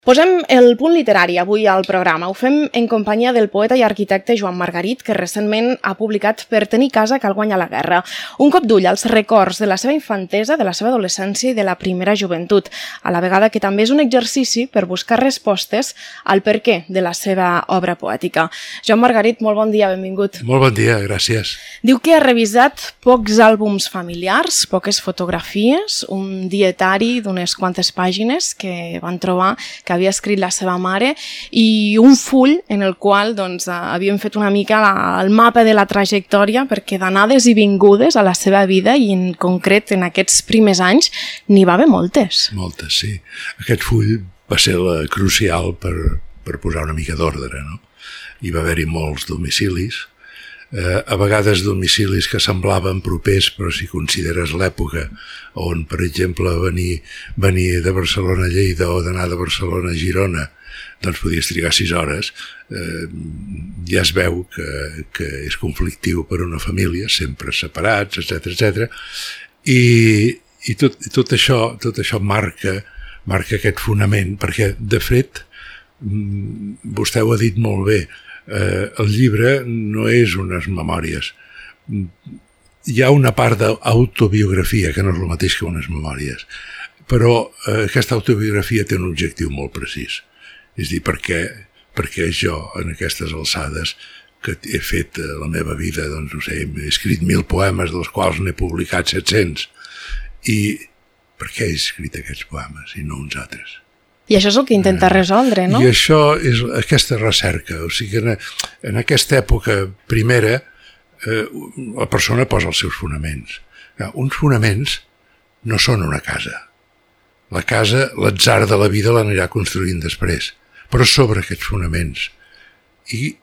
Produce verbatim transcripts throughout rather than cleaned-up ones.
Posem el punt literari avui al programa. Ho fem en companyia del poeta i arquitecte Joan Margarit, que recentment ha publicat Per tenir casa cal guanyar la guerra. Un cop d'ull als records de la seva infantesa, de la seva adolescència i de la primera joventut, a la vegada que també és un exercici per buscar respostes al perquè de la seva obra poètica. Joan Margarit, molt bon dia, benvingut. Molt bon dia, gràcies. Diu que ha revisat pocs àlbums familiars, poques fotografies, un dietari d'unes quantes pàgines que van trobar que havia escrit la seva mare i un full en el qual doncs, havíem fet una mica la, el mapa de la trajectòria perquè d'anades i vingudes a la seva vida i en concret en aquests primers anys n'hi va haver moltes. Moltes, sí. Aquest full va ser la crucial per, per posar una mica d'ordre, no? Hi va haver-hi molts domicilis, eh, a vegades domicilis que semblaven propers, però si consideres l'època on, per exemple, venir, venir de Barcelona a Lleida o d'anar de Barcelona a Girona, doncs podies trigar sis hores, eh, ja es veu que, que és conflictiu per una família, sempre separats, etcètera, etcètera. I, i tot, tot, això, tot això marca, marca aquest fonament, perquè, de fet, vostè ho ha dit molt bé, eh, el llibre no és unes memòries. Hi ha una part d'autobiografia, que no és el mateix que unes memòries, però eh, aquesta autobiografia té un objectiu molt precís. És a dir, perquè, perquè jo, en aquestes alçades, que he fet la meva vida, doncs, no sé, he escrit mil poemes, dels quals n'he publicat set-cents, i per què he escrit aquests poemes i no uns altres? I això és el que intenta resoldre, no? I això és aquesta recerca. O sigui, en, en aquesta època primera, eh, la persona posa els seus fonaments. Uns fonaments no són una casa. La casa, l'atzar de la vida l'anirà construint després, però sobre aquests fonaments. I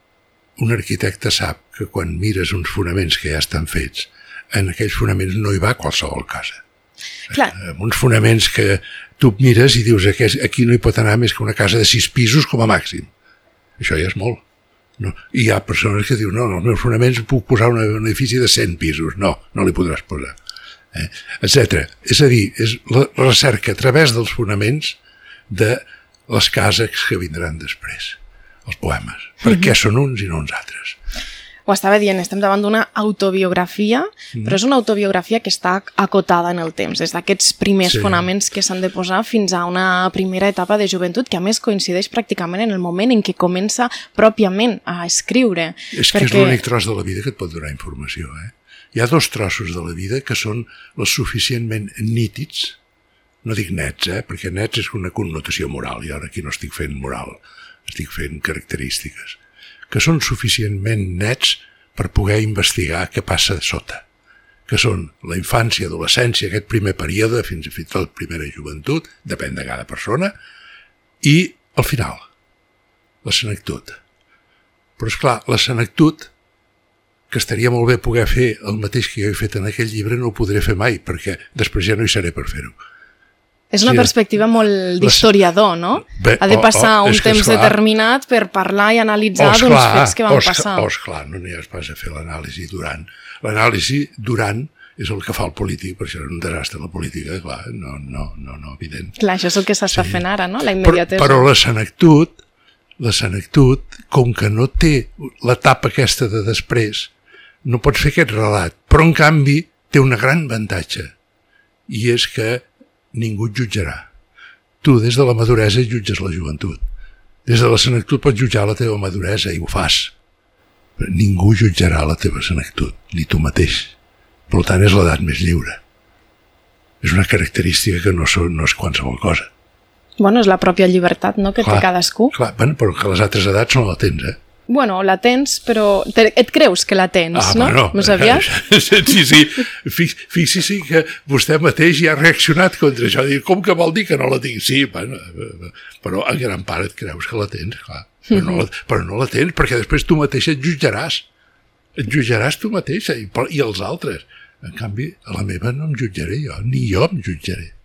un arquitecte sap que quan mires uns fonaments que ja estan fets, en aquells fonaments no hi va qualsevol casa. Clar. Uns fonaments que tu mires i dius aquí no hi pot anar més que una casa de sis pisos com a màxim. Això ja és molt. No? I hi ha persones que diuen no, no, els meus fonaments puc posar un edifici de cent pisos. No, no li podràs posar. Eh? Etcètera. És a dir, és la recerca a través dels fonaments de les cases que vindran després, els poemes. Per què són uns i no uns altres? Ho estava dient, estem davant d'una autobiografia, mm. però és una autobiografia que està acotada en el temps, des d'aquests primers sí. fonaments que s'han de posar fins a una primera etapa de joventut, que a més coincideix pràcticament en el moment en què comença pròpiament a escriure. És perquè... que és l'únic tros de la vida que et pot donar informació. Eh? Hi ha dos trossos de la vida que són els suficientment nítids, no dic nets, eh? perquè nets és una connotació moral, i ara aquí no estic fent moral, estic fent característiques, que són suficientment nets per poder investigar què passa sota, que són la infància, adolescència, aquest primer període, fins i tot la primera joventut, depèn de cada persona, i al final, la senectut. Però esclar, la senectut, que estaria molt bé poder fer el mateix que jo he fet en aquell llibre, no ho podré fer mai, perquè després ja no hi seré per fer-ho. És una sí, perspectiva molt d'historiador, no? Bé, ha de passar oh, oh, un temps esclar, determinat per parlar i analitzar oh, d'uns fets que van oh, passar. Oh, esclar, no n'hi has pas a fer l'anàlisi durant. L'anàlisi durant és el que fa el polític, per això és un desastre la política, clar, no, no, no, no evident. Clar, això és el que s'està sí. fent ara, no? La immediatesa. Però, però la senectut, la senectut, com que no té l'etapa aquesta de després, no pots fer aquest relat, però en canvi té una gran avantatge, i és que ningú et jutjarà. Tu, des de la maduresa, jutges la joventut. Des de la senectut pots jutjar la teva maduresa, i ho fas. Però ningú jutjarà la teva senectut, ni tu mateix. Per tant, és l'edat més lliure. És una característica que no, so, no és qualsevol cosa. Bueno, és la pròpia llibertat, no?, que clar, té cadascú. Clar, bueno, però que les altres edats no la tens, eh? Bueno, la tens, però et creus que la tens, ah, no? Bueno, Més aviat? Sí, sí. Fixi-s'hi que vostè mateix ja ha reaccionat contra això. Com que vol dir que no la tinc? Sí, bueno, però en gran part et creus que la tens, clar. Però no la, però no la tens, perquè després tu mateix et jutjaràs. Et jutjaràs tu mateixa i, i els altres. En canvi, a la meva no em jutjaré jo, ni jo em jutjaré.